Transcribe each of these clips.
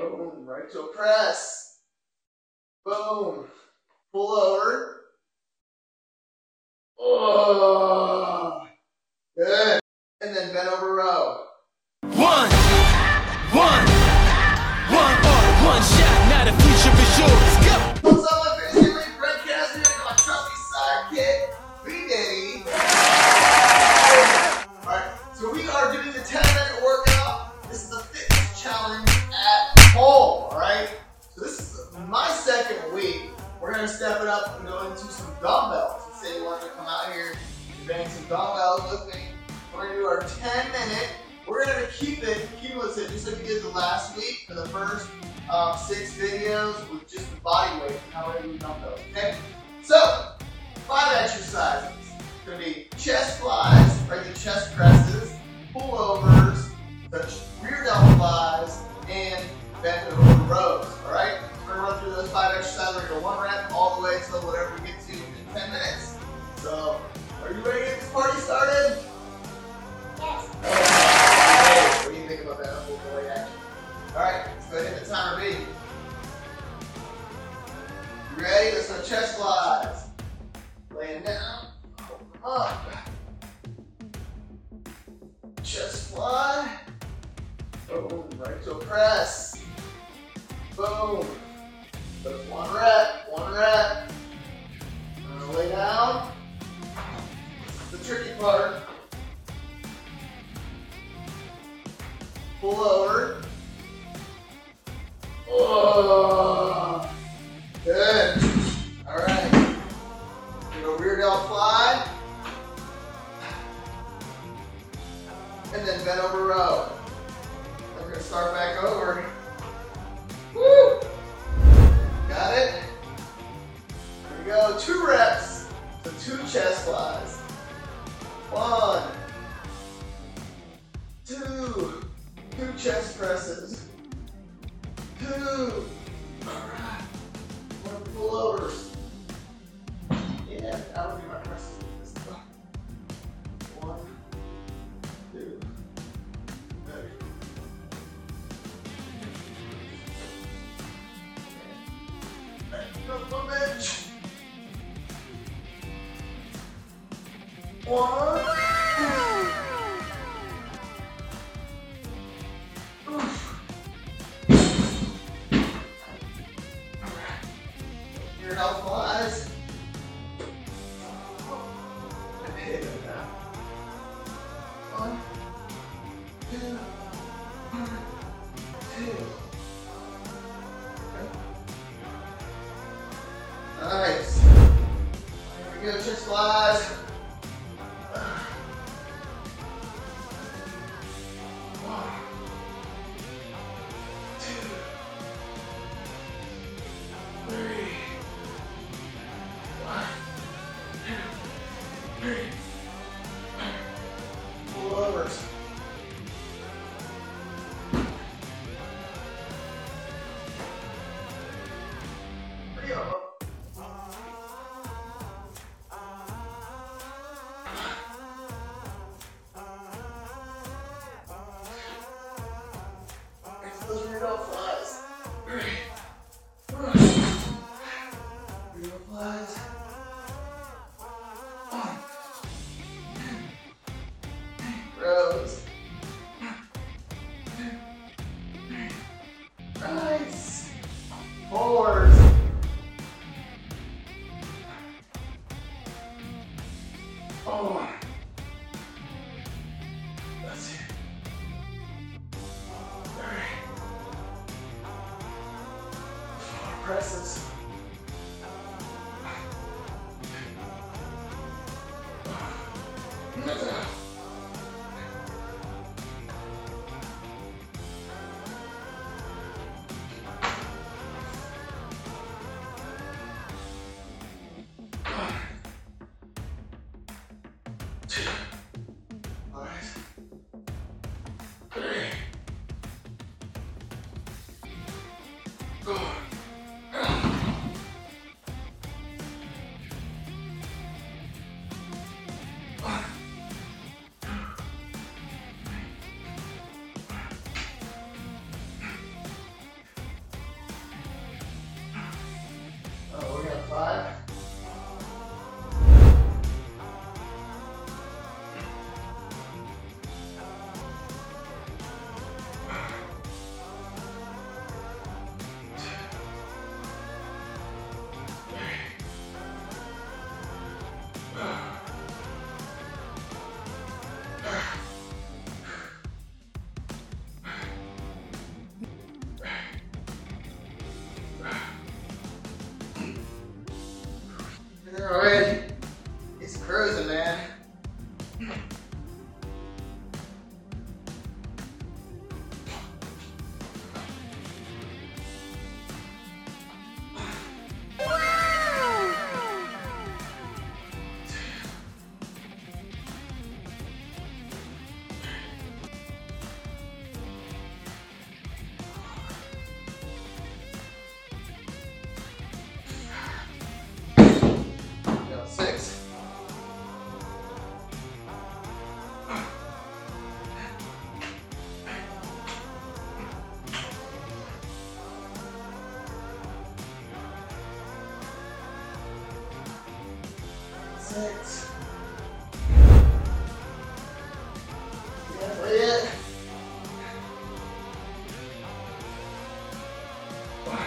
Boom. Right toe press. Boom. Pull over. Oh. Good. And then bend over row. One shot, now the future is yours. Go! What's up, my family? Brent Cassidy, my trusty sidekick, B-Daddy. Alright, so we are doing the 10-minute workout. This is a fitness challenge at home, alright? So this is my second week. We're going to step it up and go into some dumbbells. Let's say you want to come out here and bang some dumbbells with me. We're going to do our 10-minute. We're going to keep it cumulative, just like we did the last week for the first 6 videos with just the body weight and how we're going to do dumbbells, okay? So, 5 exercises. It's going to be chest flies, right, the chest presses, pullovers, such rear delt flies, and bent over rows, alright? We're going to run through those 5 exercises. We're going to go 1 rep all the way until whatever we get to in 10 minutes. So, are you ready to get this party started? Yes. What do you think about that full boy action? Alright, let's go ahead and hit the timer B. You ready? Let's go chest flies. Laying down. Hold them up. Chest fly. Boom. Right toe press. Boom. That's 1 rep. 1 rep. I'm gonna lay down. This is the tricky part. Pull over. Oh, good. All right. Go rear delt fly, and then bend over row. Then we're gonna start back over. Woo! Got it. Here we go. 2 reps. So 2 chest flies. 1, 2. 2 chest presses. 2. Alright. 1 pullovers. Yeah, that would be my presses. 1, 2. Ready. Alright, go bench. 1. Rear delt flies. Hit it now. 1, 2, 1, 2. Okay. Nice. Here we go, chest flies. 1, 2, 3. 1, 2, 3. Pullovers. 3 of them. Next, those rear delt flies. 3. Rear delt flies. 1, 2, rows. 1, 2, 3. Nice. Forwards. 1. That's it. 3. 4 presses. 1. 6. Yeah, wait it. 1.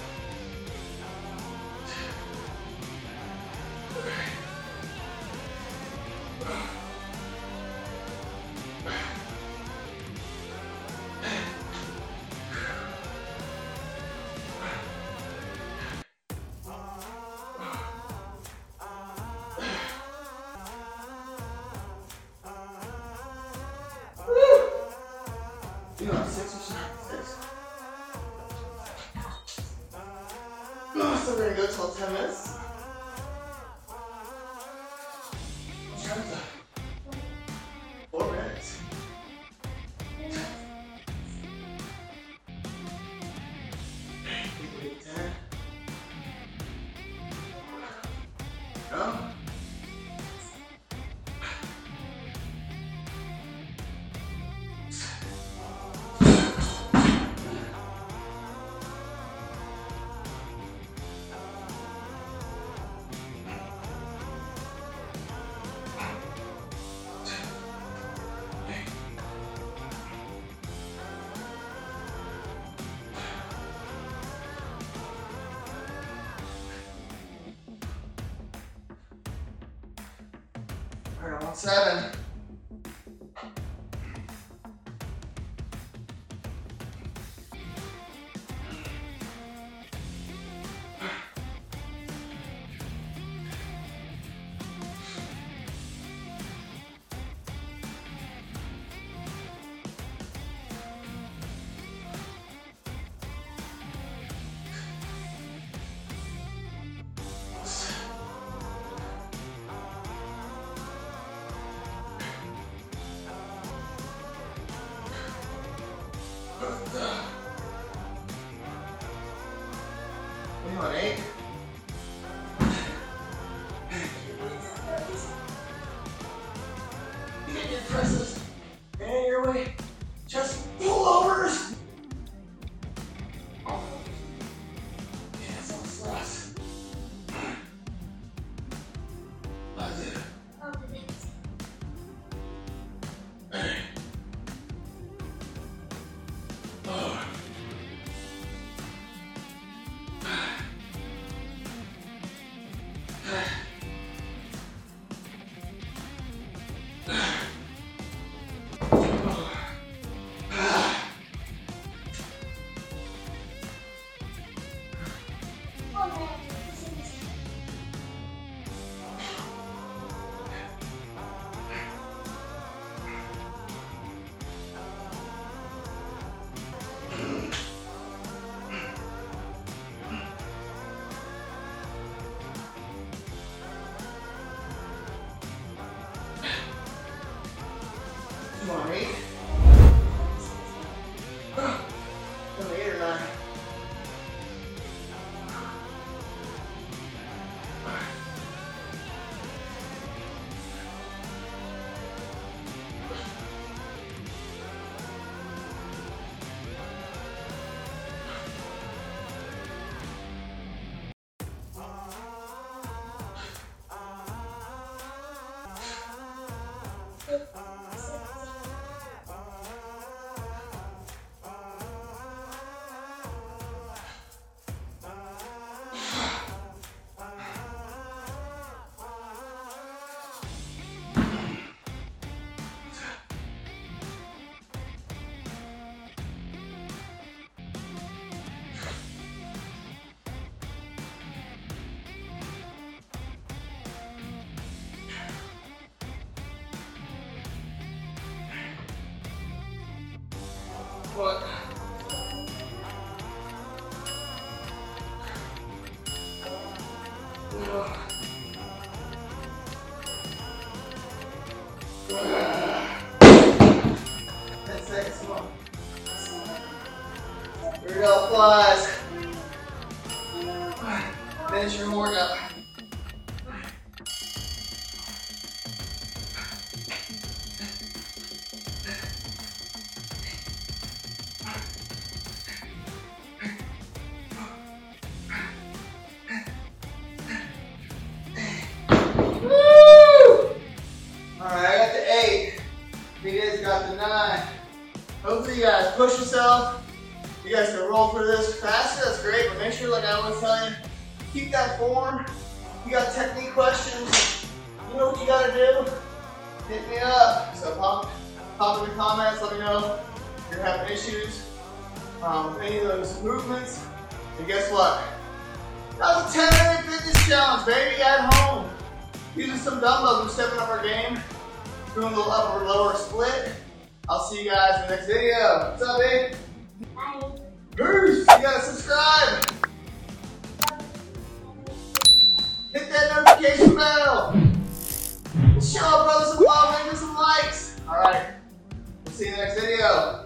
You know, 6 or 6. So we're gonna go till 10 minutes. What's your time? 4 minutes. Wait, 10. No. All right, I'm on 7. Come on, 8. You get your presses and your way. Just pullovers. Yeah, so stress. That's it. Oh. Come on, 8. Come 8 or 9. What? Ten seconds, come on. Here we go, flies. Finish your workout. Woo! you guys can roll through this faster, that's great, but make sure, like I always tell you, keep that form. If you got technique questions, you know what you gotta do? Hit me up. So pop in the comments, let me know if you're having issues with any of those movements. And guess what? That was a 10-minute fitness challenge, baby, at home. Using some dumbbells, we're stepping up our game, doing a little upper lower split. I'll see you guys in the next video. What's up, babe? Bye. Peace. You gotta subscribe. Hit that notification bell. Show up, brothers, some love, leave me some likes. All right. We'll see you in the next video.